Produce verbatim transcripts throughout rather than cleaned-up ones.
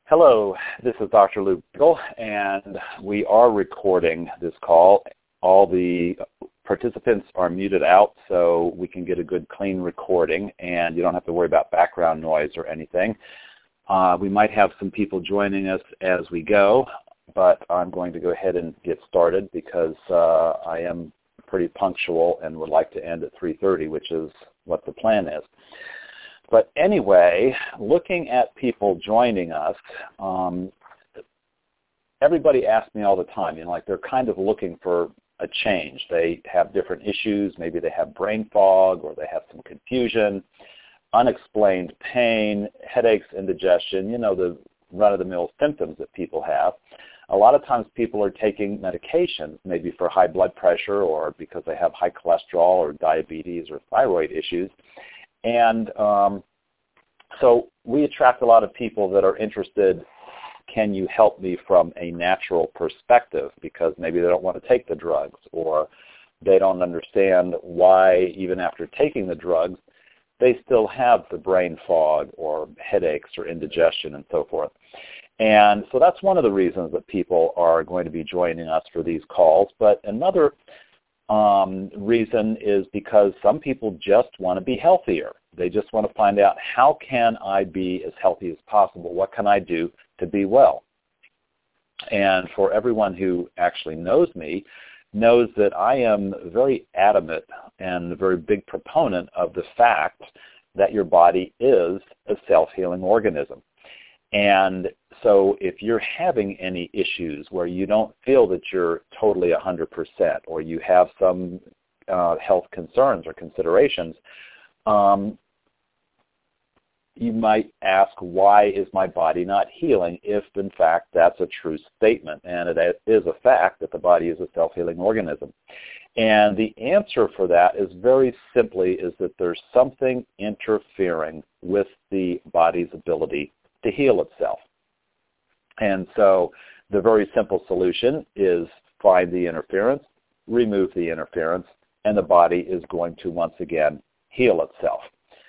Hello, this is Doctor Lou Beagle, and we are recording this call. All the participants are muted out so we can get a good clean recording, and you don't have to worry about background noise or anything. Uh, we might have some people joining us as we go, but I'm going to go ahead and get started because uh, I am pretty punctual and would like to end at three thirty, which is what the plan is. But anyway, looking at people joining us, um, everybody asks me all the time, you know, like they're kind of looking for a change. They have different issues. Maybe they have brain fog or they have some confusion, unexplained pain, headaches, indigestion, you know, the run-of-the-mill symptoms that people have. A lot of times people are taking medication, maybe for high blood pressure or because they have high cholesterol or diabetes or thyroid issues. And um, so we attract a lot of people that are interested, can you help me from a natural perspective, because maybe they don't want to take the drugs or they don't understand why even after taking the drugs, they still have the brain fog or headaches or indigestion and so forth. And so that's one of the reasons that people are going to be joining us for these calls. But another Um, reason is because some people just want to be healthier. They just want to find out, how can I be as healthy as possible? What can I do to be well? And for everyone who actually knows me, knows that I am very adamant and a very big proponent of the fact that your body is a self-healing organism. And so if you're having any issues where you don't feel that you're totally one hundred percent or you have some uh, health concerns or considerations, um, you might ask, why is my body not healing, if in fact that's a true statement. And it is a fact that the body is a self-healing organism. And the answer for that is very simply is that there's something interfering with the body's ability to heal itself. And so the very simple solution is find the interference, remove the interference, and the body is going to once again heal itself.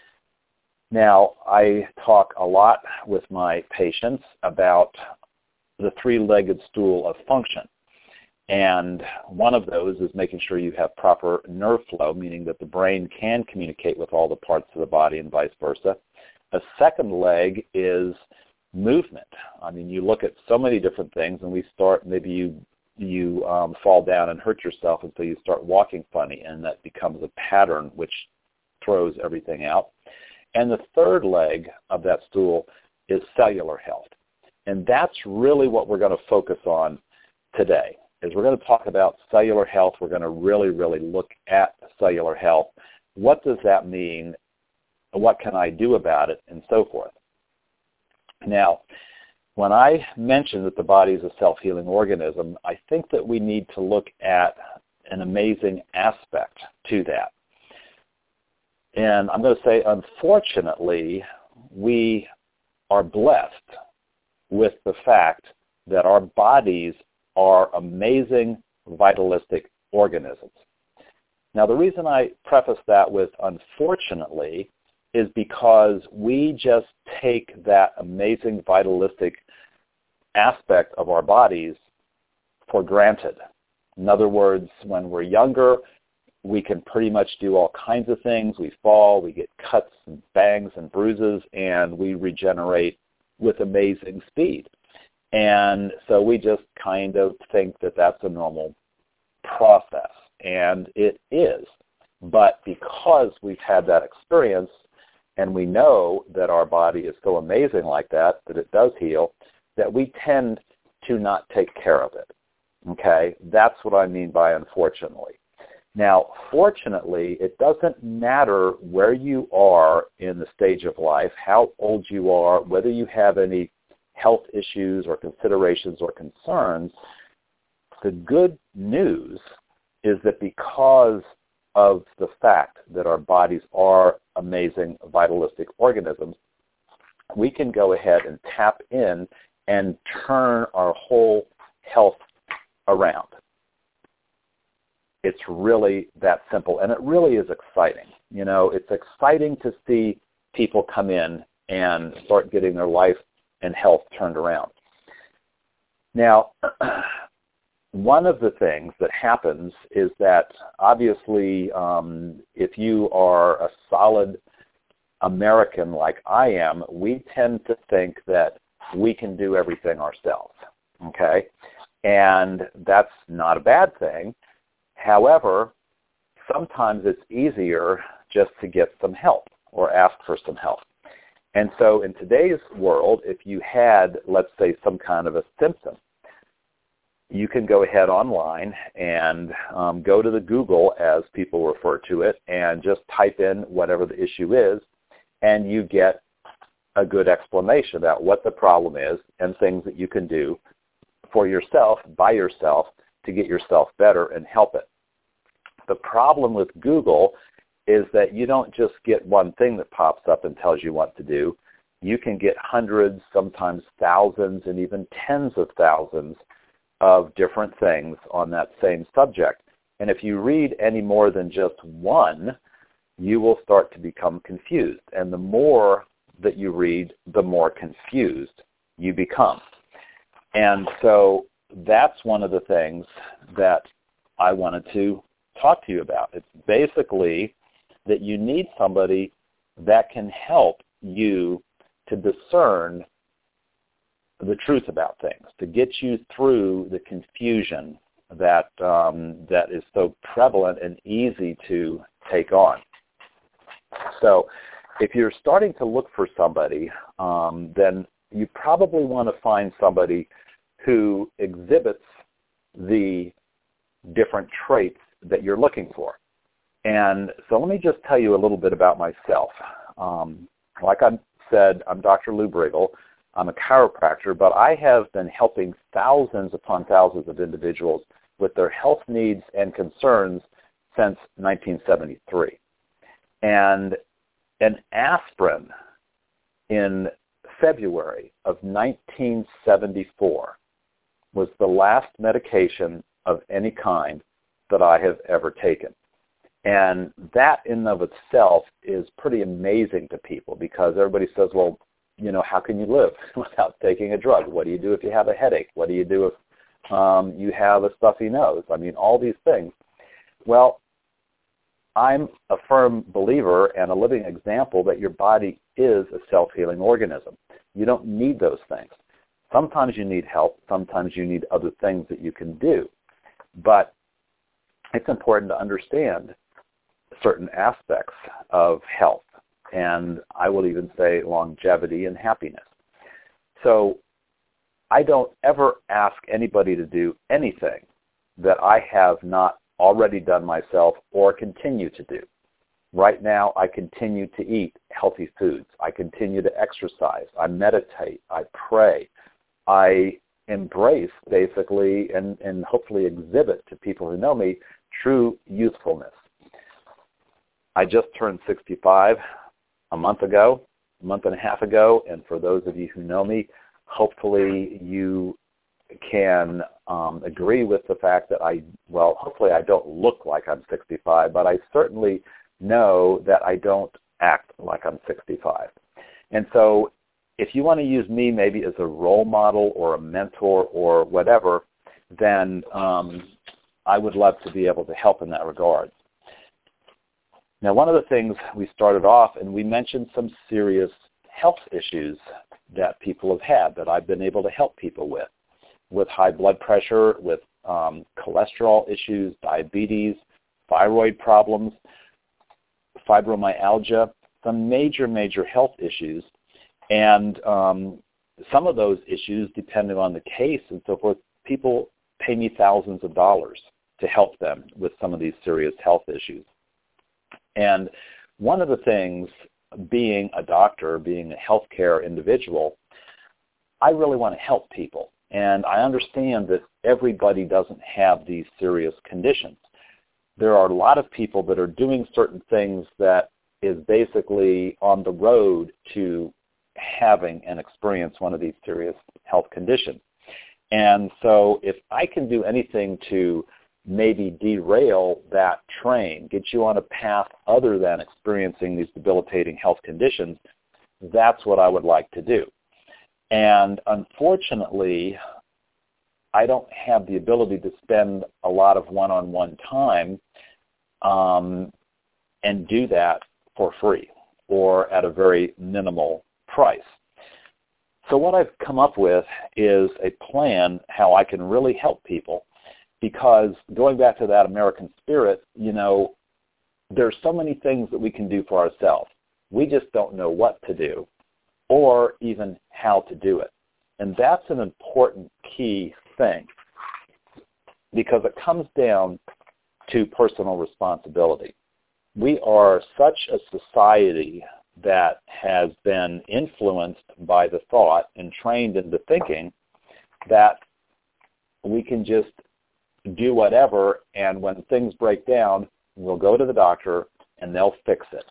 Now, I talk a lot with my patients about the three-legged stool of function. And one of those is making sure you have proper nerve flow, meaning that the brain can communicate with all the parts of the body and vice versa. A second leg is movement. I mean, you look at so many different things, and we start, maybe you you um, fall down and hurt yourself until you start walking funny, and that becomes a pattern which throws everything out. And the third leg of that stool is cellular health. And that's really what we're going to focus on today, is we're going to talk about cellular health. We're going to really, really look at cellular health. What does that mean? What can I do about it, and so forth. Now, when I mention that the body is a self-healing organism, I think that we need to look at an amazing aspect to that. And I'm going to say, unfortunately, we are blessed with the fact that our bodies are amazing, vitalistic organisms. Now, the reason I preface that with unfortunately is because we just take that amazing vitalistic aspect of our bodies for granted. In other words, when we're younger, we can pretty much do all kinds of things. We fall, we get cuts and bangs and bruises, and we regenerate with amazing speed. And so we just kind of think that that's a normal process, and it is. But because we've had that experience, and we know that our body is so amazing like that, that it does heal, that we tend to not take care of it. Okay? That's what I mean by unfortunately. Now, fortunately, it doesn't matter where you are in the stage of life, how old you are, whether you have any health issues or considerations or concerns. The good news is that because of the fact that our bodies are amazing, vitalistic organisms, we can go ahead and tap in and turn our whole health around. It's really that simple, and it really is exciting. You know, it's exciting to see people come in and start getting their life and health turned around. Now, one of the things that happens is that obviously um, if you are a solid American like I am, we tend to think that we can do everything ourselves, okay? And that's not a bad thing. However, sometimes it's easier just to get some help or ask for some help. And so in today's world, if you had, let's say, some kind of a symptom, you can go ahead online and um, go to the Google, as people refer to it, and just type in whatever the issue is, and you get a good explanation about what the problem is and things that you can do for yourself, by yourself, to get yourself better and help it. The problem with Google is that you don't just get one thing that pops up and tells you what to do. You can get hundreds, sometimes thousands, and even tens of thousands of different things on that same subject. And if you read any more than just one, you will start to become confused. And the more that you read, the more confused you become. And so that's one of the things that I wanted to talk to you about. It's basically that you need somebody that can help you to discern the truth about things, to get you through the confusion that um, that is so prevalent and easy to take on. So if you're starting to look for somebody, um, then you probably want to find somebody who exhibits the different traits that you're looking for. And so let me just tell you a little bit about myself. Um, like I said, I'm Doctor Lou Briggle. I'm a chiropractor, but I have been helping thousands upon thousands of individuals with their health needs and concerns since nineteen seventy-three. And an aspirin in February of nineteen seventy-four was the last medication of any kind that I have ever taken. And that in and of itself is pretty amazing to people, because everybody says, well, you know, how can you live without taking a drug? What do you do if you have a headache? What do you do if um, you have a stuffy nose? I mean, all these things. Well, I'm a firm believer and a living example that your body is a self-healing organism. You don't need those things. Sometimes you need help. Sometimes you need other things that you can do. But it's important to understand certain aspects of health, and I will even say longevity and happiness. So I don't ever ask anybody to do anything that I have not already done myself or continue to do. Right now, I continue to eat healthy foods. I continue to exercise. I meditate. I pray. I embrace, basically, and, and hopefully exhibit to people who know me, true youthfulness. I just turned sixty-five a month ago, a month and a half ago, and for those of you who know me, hopefully you can um, agree with the fact that I, well, hopefully I don't look like I'm sixty-five, but I certainly know that I don't act like I'm sixty-five. And so if you want to use me maybe as a role model or a mentor or whatever, then um, I would love to be able to help in that regard. Now, one of the things we started off, and we mentioned some serious health issues that people have had that I've been able to help people with, with high blood pressure, with um, cholesterol issues, diabetes, thyroid problems, fibromyalgia, some major, major health issues. And um, some of those issues, depending on the case and so forth, people pay me thousands of dollars to help them with some of these serious health issues. And one of the things, being a doctor, being a healthcare individual, I really want to help people. And I understand that everybody doesn't have these serious conditions. There are a lot of people that are doing certain things that is basically on the road to having and experience one of these serious health conditions. And so if I can do anything to maybe derail that train, get you on a path other than experiencing these debilitating health conditions, that's what I would like to do. And unfortunately, I don't have the ability to spend a lot of one-on-one time um, and do that for free or at a very minimal price. So what I've come up with is a plan how I can really help people, because going back to that American spirit, you know, there's so many things that we can do for ourselves. We just don't know what to do or even how to do it. And that's an important key thing, because it comes down to personal responsibility. We are such a society that has been influenced by the thought and trained into thinking that we can just do whatever, and when things break down, we'll go to the doctor and they'll fix it.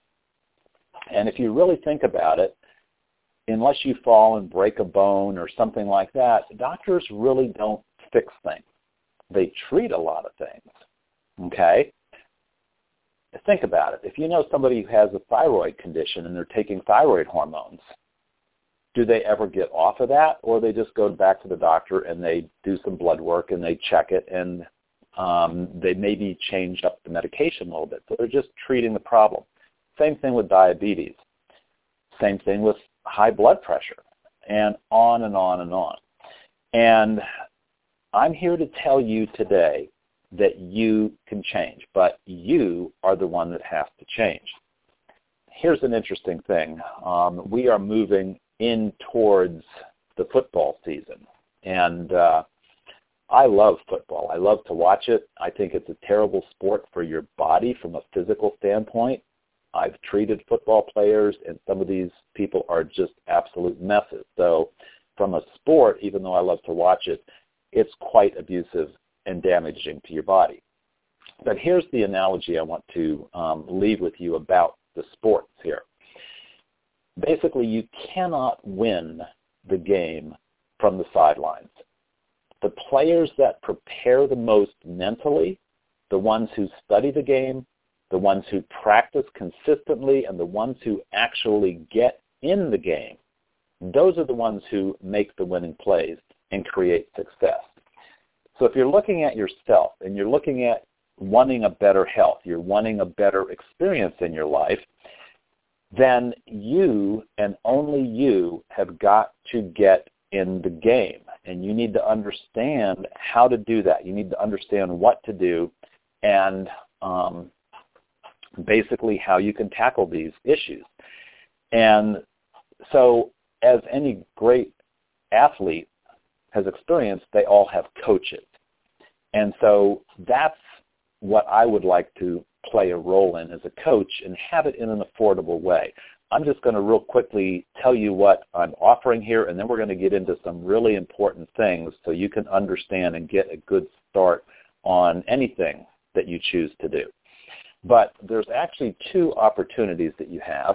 And if you really think about it, unless you fall and break a bone or something like that, doctors really don't fix things. They treat a lot of things, okay? Think about it. If you know somebody who has a thyroid condition and they're taking thyroid hormones, do they ever get off of that, or they just go back to the doctor and they do some blood work and they check it and um, they maybe change up the medication a little bit? So they're just treating the problem. Same thing with diabetes. Same thing with high blood pressure, and on and on and on. And I'm here to tell you today that you can change, but you are the one that has to change. Here's an interesting thing. Um, we are moving in towards the football season, and uh, I love football. I love to watch it. I think it's a terrible sport for your body from a physical standpoint. I've treated football players, and some of these people are just absolute messes. So from a sport, even though I love to watch it, it's quite abusive and damaging to your body. But here's the analogy I want to um, leave with you about the sports here. Basically, you cannot win the game from the sidelines. The players that prepare the most mentally, the ones who study the game, the ones who practice consistently, and the ones who actually get in the game, those are the ones who make the winning plays and create success. So if you're looking at yourself and you're looking at wanting a better health, you're wanting a better experience in your life, then you and only you have got to get in the game. And you need to understand how to do that. You need to understand what to do and um, basically how you can tackle these issues. And so as any great athlete has experienced, they all have coaches. And so that's what I would like to play a role in as a coach and have it in an affordable way. I'm just going to real quickly tell you what I'm offering here, and then we're going to get into some really important things so you can understand and get a good start on anything that you choose to do. But there's actually two opportunities that you have.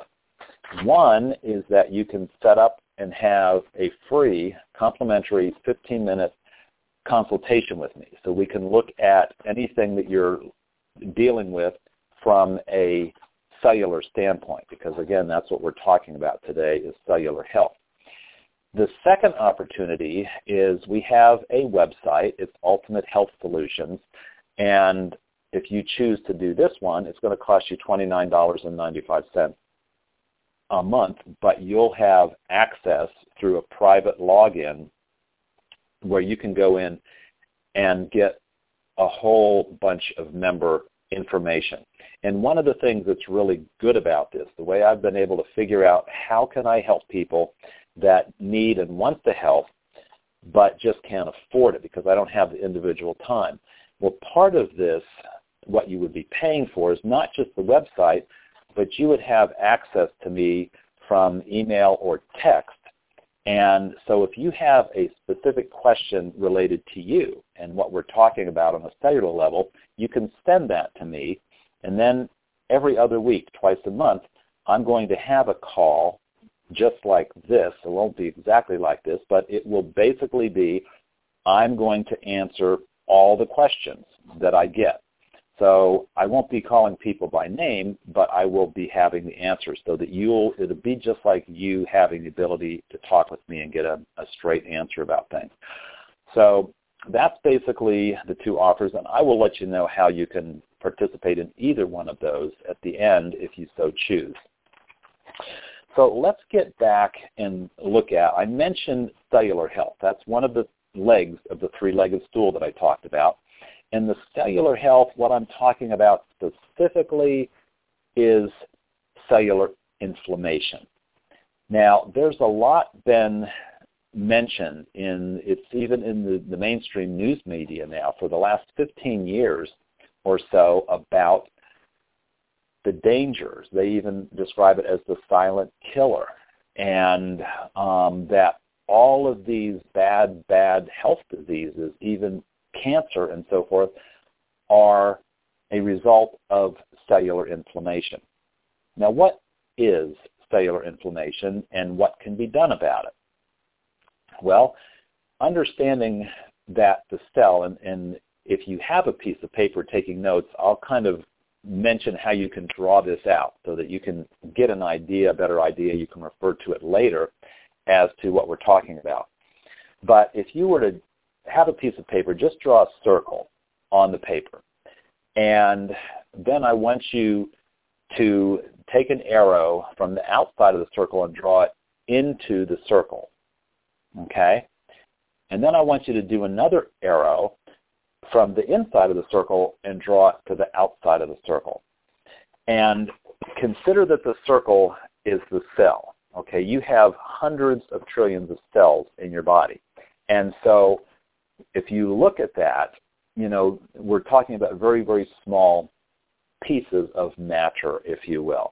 One is that you can set up and have a free, complimentary fifteen-minute consultation with me. So we can look at anything that you're dealing with from a cellular standpoint, because again, that's what we're talking about today is cellular health. The second opportunity is we have a website. It's Ultimate Health Solutions, and if you choose to do this one, it's going to cost you twenty-nine dollars and ninety-five cents a month, but you'll have access through a private login where you can go in and get a whole bunch of member information. And one of the things that's really good about this, the way I've been able to figure out how can I help people that need and want the help but just can't afford it because I don't have the individual time. Well, part of this, what you would be paying for, is not just the website, but you would have access to me from email or text. And so if you have a specific question related to you and what we're talking about on a cellular level, you can send that to me. And then every other week, twice a month, I'm going to have a call just like this. It won't be exactly like this, but it will basically be I'm going to answer all the questions that I get. So I won't be calling people by name, but I will be having the answers so that you'll, it'll be just like you having the ability to talk with me and get a, a straight answer about things. So that's basically the two offers, and I will let you know how you can participate in either one of those at the end if you so choose. So let's get back and look at, I mentioned cellular health. That's one of the legs of the three-legged stool that I talked about. And the cellular health, what I'm talking about specifically is cellular inflammation. Now, there's a lot been mentioned in, it's even in the, the mainstream news media now for the last fifteen years or so about the dangers. They even describe it as the silent killer, and um, that all of these bad, bad health diseases, even cancer and so forth, are a result of cellular inflammation. Now, what is cellular inflammation and what can be done about it? Well, understanding that the cell, and, and if you have a piece of paper taking notes, I'll kind of mention how you can draw this out so that you can get an idea, a better idea. You can refer to it later as to what we're talking about. But if you were to have a piece of paper, just draw a circle on the paper. And then I want you to take an arrow from the outside of the circle and draw it into the circle. Okay? And then I want you to do another arrow from the inside of the circle and draw it to the outside of the circle. And consider that the circle is the cell. Okay, you have hundreds of trillions of cells in your body. And so if you look at that, you know, we're talking about very, very small pieces of matter, if you will.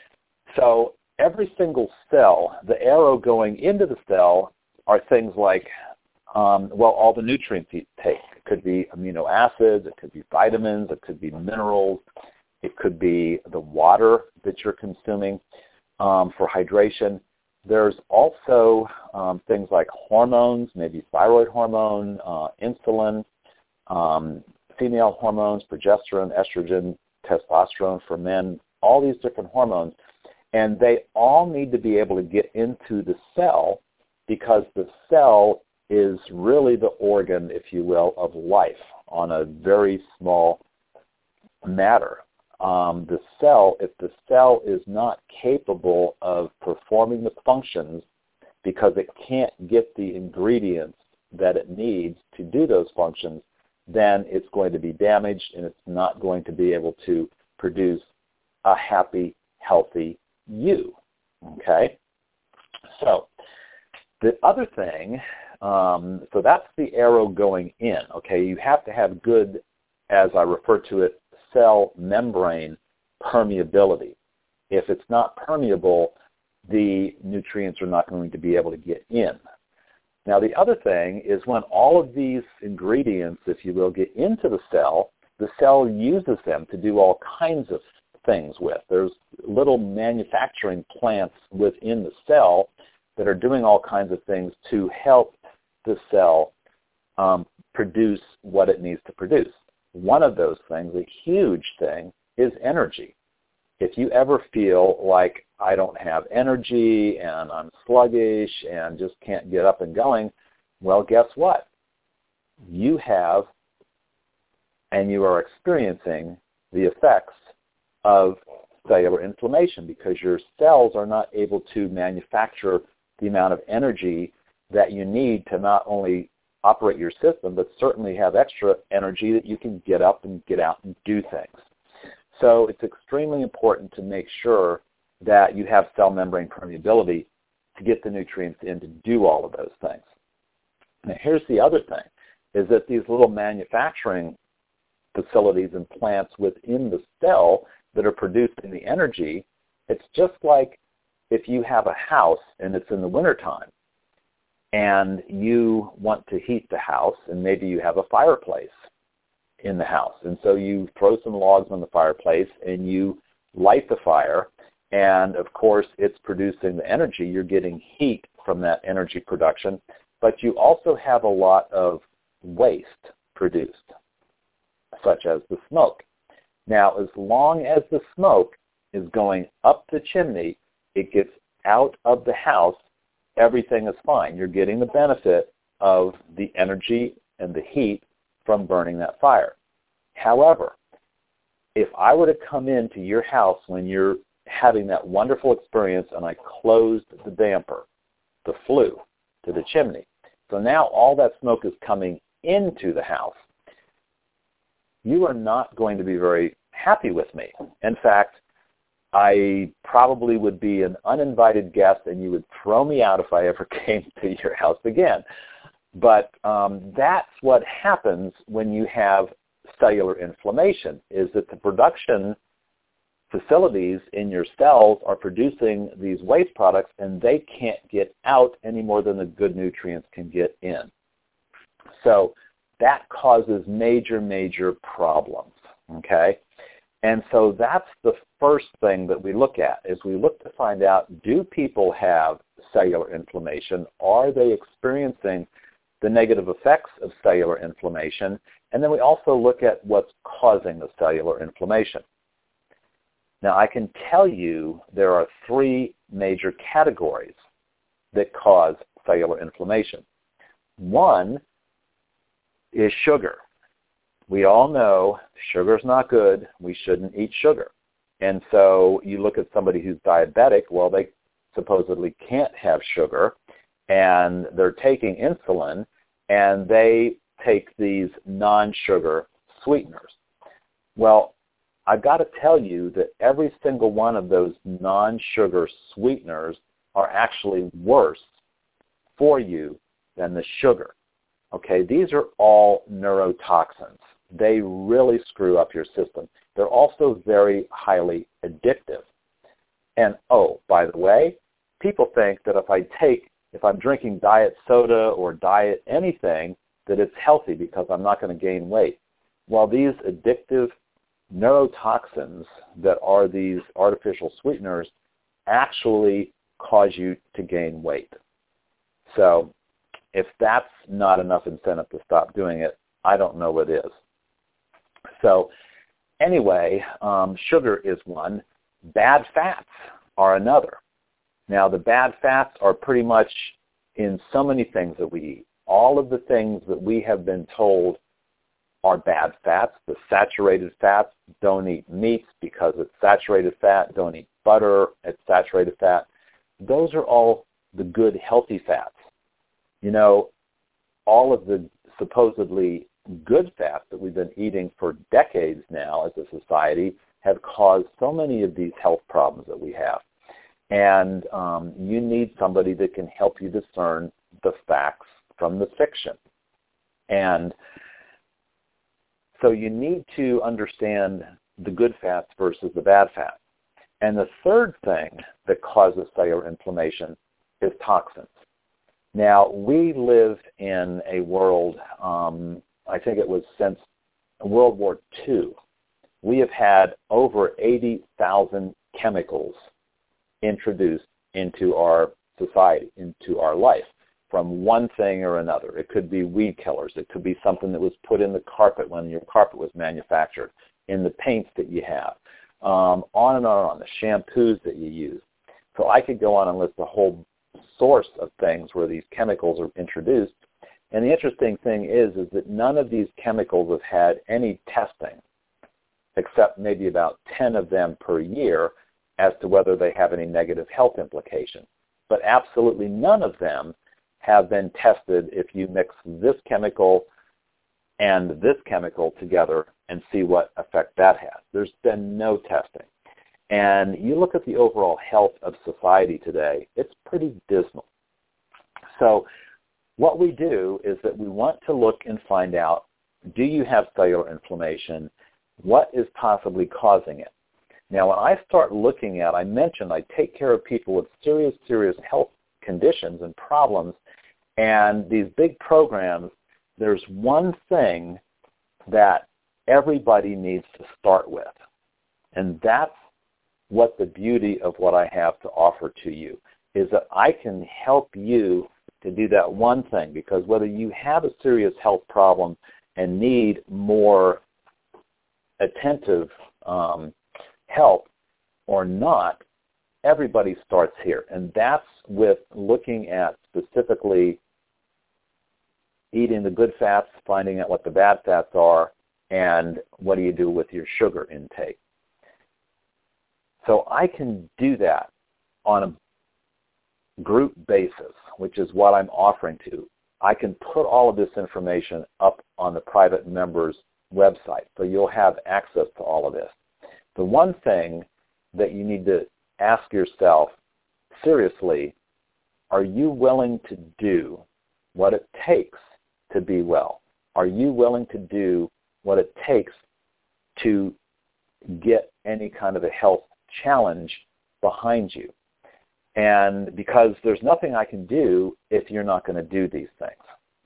So every single cell, the arrow going into the cell are things like, um, well, all the nutrients you take. It could be amino acids, it could be vitamins, it could be minerals, it could be the water that you're consuming um, for hydration. There's also um, things like hormones, maybe thyroid hormone, uh, insulin, um, female hormones, progesterone, estrogen, testosterone for men, all these different hormones. And they all need to be able to get into the cell because the cell is really the organ, if you will, of life on a very small matter. Um, the cell, if the cell is not capable of performing the functions because it can't get the ingredients that it needs to do those functions, then it's going to be damaged and it's not going to be able to produce a happy, healthy you. Okay? So the other thing, um, so that's the arrow going in. Okay? You have to have good, as I refer to it, cell membrane permeability. If it's not permeable, the nutrients are not going to be able to get in. Now the other thing is when all of these ingredients, if you will, get into the cell, the cell uses them to do all kinds of things with. There's little manufacturing plants within the cell that are doing all kinds of things to help the cell um, produce what it needs to produce. One of those things, a huge thing, is energy. If you ever feel like I don't have energy and I'm sluggish and just can't get up and going, well, guess what? You have and you are experiencing the effects of cellular inflammation because your cells are not able to manufacture the amount of energy that you need to not only operate your system, but certainly have extra energy that you can get up and get out and do things. So it's extremely important to make sure that you have cell membrane permeability to get the nutrients in to do all of those things. Now here's the other thing, is that these little manufacturing facilities and plants within the cell that are producing the energy, it's just like if you have a house and it's in the wintertime and you want to heat the house and maybe you have a fireplace in the house. And so you throw some logs on the fireplace and you light the fire, and of course it's producing the energy. You're getting heat from that energy production, but you also have a lot of waste produced, such as the smoke. Now, as long as the smoke is going up the chimney, it gets out of the house, everything is fine. You're getting the benefit of the energy and the heat from burning that fire. However, if I were to come into your house when you're having that wonderful experience and I closed the damper, the flue, to the chimney, so now all that smoke is coming into the house, you are not going to be very happy with me. In fact, I probably would be an uninvited guest and you would throw me out if I ever came to your house again. But um, that's what happens when you have cellular inflammation, is that the production facilities in your cells are producing these waste products and they can't get out any more than the good nutrients can get in. So that causes major, major problems, okay? And so that's the first thing that we look at, is we look to find out, do people have cellular inflammation? Are they experiencing the negative effects of cellular inflammation? And then we also look at what's causing the cellular inflammation. Now, I can tell you there are three major categories that cause cellular inflammation. One is sugar. We all know sugar's not good. We shouldn't eat sugar. And so you look at somebody who's diabetic, well, they supposedly can't have sugar, and they're taking insulin, and they take these non-sugar sweeteners. Well, I've got to tell you that every single one of those non-sugar sweeteners are actually worse for you than the sugar. Okay, these are all neurotoxins. They really screw up your system. They're also very highly addictive. And oh, by the way, people think that if I take, if I'm drinking diet soda or diet anything, that it's healthy because I'm not going to gain weight. Well, these addictive neurotoxins that are these artificial sweeteners actually cause you to gain weight. So if that's not enough incentive to stop doing it, I don't know what is. So anyway, um, sugar is one. Bad fats are another. Now, the bad fats are pretty much in so many things that we eat. All of the things that we have been told are bad fats. The saturated fats, don't eat meats because it's saturated fat. Don't eat butter, it's saturated fat. Those are all the good, healthy fats. You know, all of the supposedly good fats that we've been eating for decades now as a society have caused so many of these health problems that we have. And um, you need somebody that can help you discern the facts from the fiction. And so you need to understand the good fats versus the bad fats. And the third thing that causes cellular inflammation is toxins. Now, we live in a world, um, I think it was since World War Two, we have had over eighty thousand chemicals introduced into our society, into our life, from one thing or another. It could be weed killers. It could be something that was put in the carpet when your carpet was manufactured, in the paints that you have, um, on and on, on the shampoos that you use. So I could go on and list a whole source of things where these chemicals are introduced. And the interesting thing is, is that none of these chemicals have had any testing, except maybe about ten of them per year, as to whether they have any negative health implications. But absolutely none of them have been tested if you mix this chemical and this chemical together and see what effect that has. There's been no testing. And you look at the overall health of society today, it's pretty dismal. So what we do is that we want to look and find out, do you have cellular inflammation? What is possibly causing it? Now, when I start looking at, I mentioned I take care of people with serious, serious health conditions and problems, and these big programs, there's one thing that everybody needs to start with, and that's what the beauty of what I have to offer to you, is that I can help you to do that one thing, because whether you have a serious health problem and need more attentive um, help or not, everybody starts here. And that's with looking at specifically eating the good fats, finding out what the bad fats are, and what do you do with your sugar intake. So I can do that on a group basis, which is what I'm offering to. I can put all of this information up on the private members website, so you'll have access to all of this. The one thing that you need to ask yourself seriously, are you willing to do what it takes to be well? Are you willing to do what it takes to get any kind of a health challenge behind you? And because there's nothing I can do if you're not going to do these things.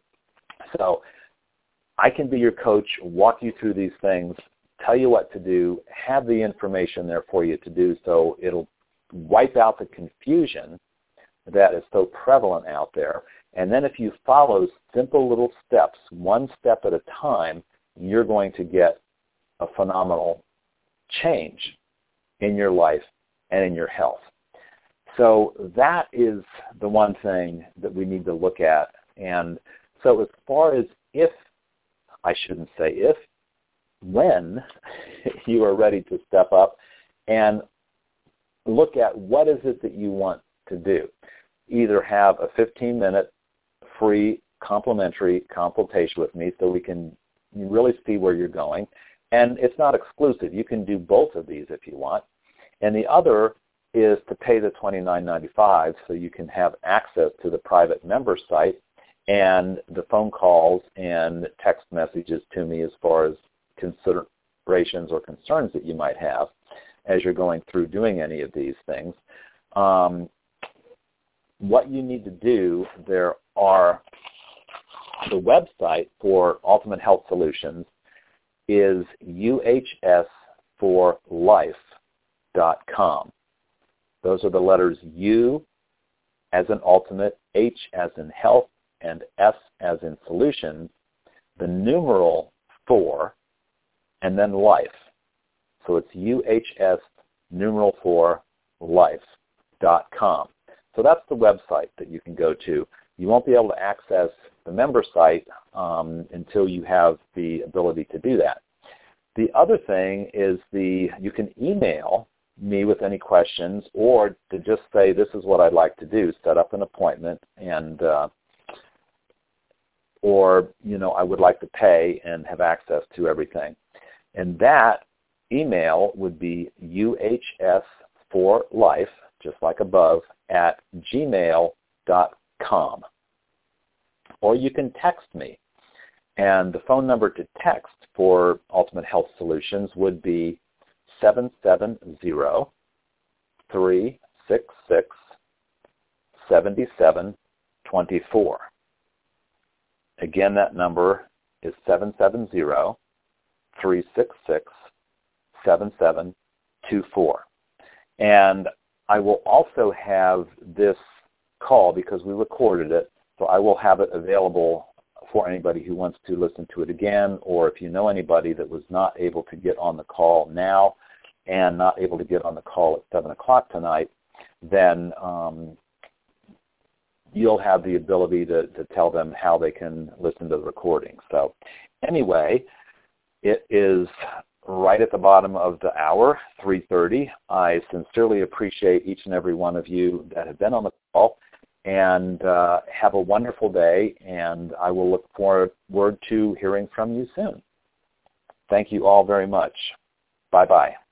So I can be your coach, walk you through these things, tell you what to do, have the information there for you to do, so it'll wipe out the confusion that is so prevalent out there. And then if you follow simple little steps, one step at a time, you're going to get a phenomenal change in your life and in your health. So that is the one thing that we need to look at. And so as far as if, I shouldn't say if, when you are ready to step up and look at what is it that you want to do. Either have a fifteen-minute free complimentary consultation with me so we can really see where you're going. And it's not exclusive. You can do both of these if you want. And the other is to pay the twenty-nine ninety-five so you can have access to the private member site and the phone calls and text messages to me as far as considerations or concerns that you might have as you're going through doing any of these things. Um, what you need to do, there are the website for Ultimate Health Solutions is U H S for life dot com. Those are the letters U as in ultimate, H as in health, and S as in solutions, the numeral four, and then life. So it's U H S numeral four life dot com. So that's the website that you can go to. You won't be able to access the member site um, until you have the ability to do that. The other thing is the you can email me with any questions, or to just say, this is what I'd like to do, set up an appointment, and uh, or, you know, I would like to pay and have access to everything. And that email would be U H S for life, just like above, at gmail dot com. Or you can text me. And the phone number to text for Ultimate Health Solutions would be seven seven zero, three six six, seven seven two four. Again, that number is seven seven zero, three six six, seven seven two four. And I will also have this call, because we recorded it, so I will have it available for anybody who wants to listen to it again, or if you know anybody that was not able to get on the call now and not able to get on the call at seven o'clock tonight, then um, you'll have the ability to, to tell them how they can listen to the recording. So anyway, it is right at the bottom of the hour, three thirty. I sincerely appreciate each and every one of you that have been on the call, and uh, have a wonderful day, and I will look forward to hearing from you soon. Thank you all very much. Bye-bye.